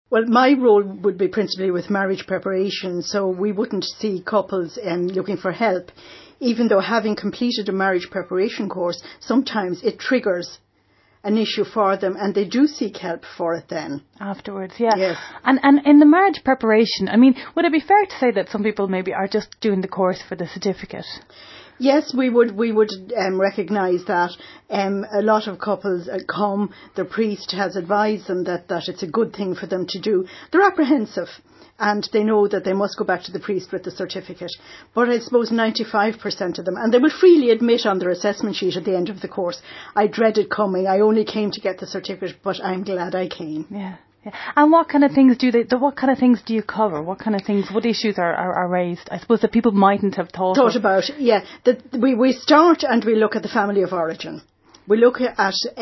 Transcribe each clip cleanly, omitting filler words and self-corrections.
Well, my role would be principally with marriage preparation, so we wouldn't see couples looking for help. Even though having completed a marriage preparation course, sometimes it triggers an issue for them and they do seek help for it then. Afterwards, yeah. Yes. And in the marriage preparation, I mean, would it be fair to say that some people maybe are just doing the course for the certificate? Yes, we would recognise that. A lot of couples come, the priest has advised them that it's a good thing for them to do. They're apprehensive and they know that they must go back to the priest with the certificate. But I suppose 95% of them, and they will freely admit on their assessment sheet at the end of the course, I dreaded coming, I only came to get the certificate, but I'm glad I came. Yeah. And what kind of things do you cover? What issues are raised? I suppose that people mightn't have thought about. Yeah, we start and we look at the family of origin. We look at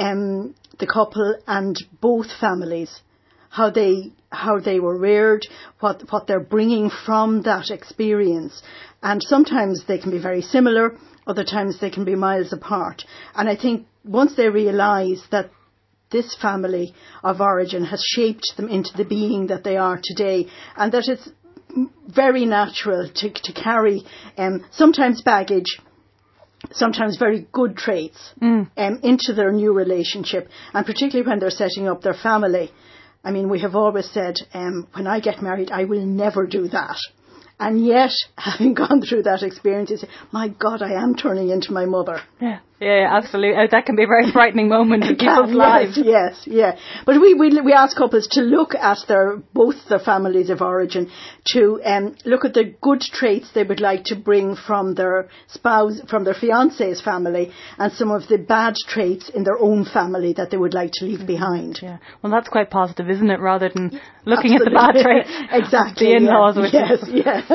the couple and both families, how they were reared, what they're bringing from that experience, and sometimes they can be very similar, other times they can be miles apart. And I think once they realise that this family of origin has shaped them into the being that they are today, and that it's very natural to carry sometimes baggage, sometimes very good traits into their new relationship, and particularly when they're setting up their family. I mean, we have always said, when I get married, I will never do that. And yet, having gone through that experience, you say, my God, I am turning into my mother. Yeah, absolutely. That can be a very frightening moment in people's lives. Yes. But we ask couples to look at both their families of origin, to look at the good traits they would like to bring from their spouse, from their fiancé's family, and some of the bad traits in their own family that they would like to leave behind. Yeah. Well, that's quite positive, isn't it? Rather than looking at the bad traits. Exactly. The in-laws. Yes.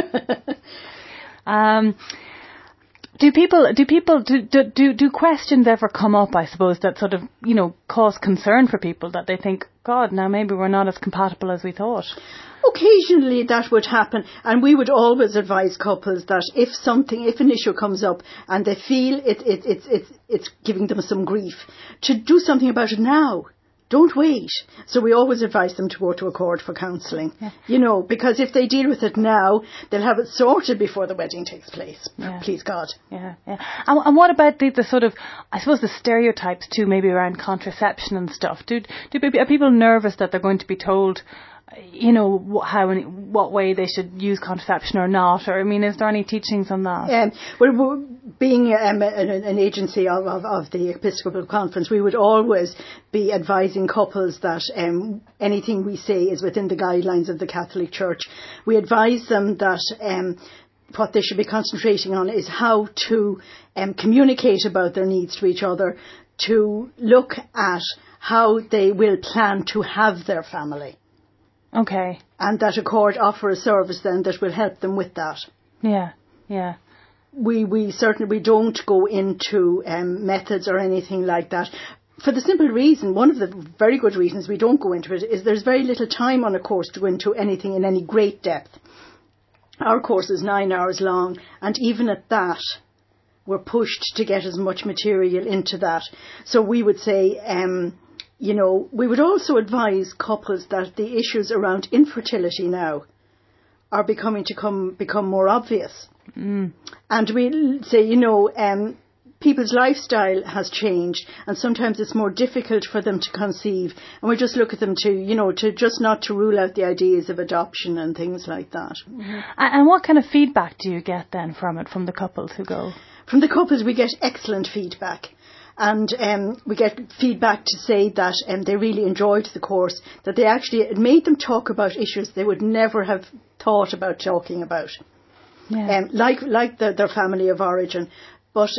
Do questions ever come up, I suppose, that sort of, cause concern for people, that they think, God, now maybe we're not as compatible as we thought? Occasionally that would happen, and we would always advise couples that if an issue comes up and they feel it's giving them some grief, to do something about it now. Don't wait. So we always advise them to go to a court for counselling. Yeah. Because if they deal with it now, they'll have it sorted before the wedding takes place. Yeah. Please God. Yeah. And what about the sort of, I suppose, the stereotypes too, maybe around contraception and stuff? Are people nervous that they're going to be told, what way they should use contraception or not? Or, I mean, is there any teachings on that? Well, being an agency of the Episcopal Conference, we would always be advising couples that anything we say is within the guidelines of the Catholic Church. We advise them that what they should be concentrating on is how to communicate about their needs to each other, to look at how they will plan to have their family. Okay. And that a court offer a service then that will help them with that. Yeah. We certainly don't go into methods or anything like that. For the simple reason, one of the very good reasons we don't go into it is there's very little time on a course to go into anything in any great depth. Our course is 9 hours long, and even at that, we're pushed to get as much material into that. So we would say, we would also advise couples that the issues around infertility now are become more obvious. And we say, people's lifestyle has changed, and sometimes it's more difficult for them to conceive. And we just look at them to just not to rule out the ideas of adoption and things like that. Mm-hmm. And what kind of feedback do you get then from the couples who go? From the couples, we get excellent feedback. And we get feedback to say that they really enjoyed the course, that it made them talk about issues they would never have thought about talking about. Yeah. Like their family of origin. But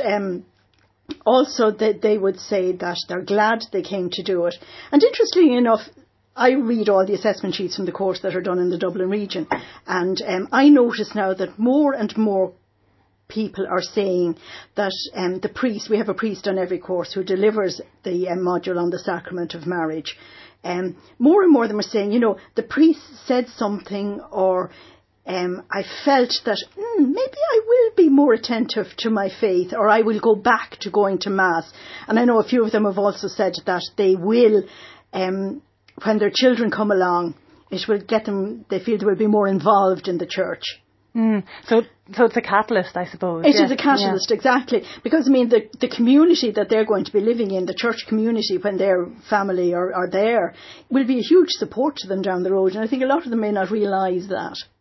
also that they would say that they're glad they came to do it. And interestingly enough, I read all the assessment sheets from the course that are done in the Dublin region. And I notice now that more and more people are saying that the priest, we have a priest on every course who delivers the module on the sacrament of marriage. More and more of them are saying, the priest said something, or I felt that maybe I will be more attentive to my faith, or I will go back to going to Mass. And I know a few of them have also said that they will, when their children come along, it will get them, they feel they will be more involved in the church. So it's a catalyst, I suppose. It is a catalyst, exactly. Because, I mean, the community that they're going to be living in, the church community, when their family are there, will be a huge support to them down the road. And I think a lot of them may not realise that.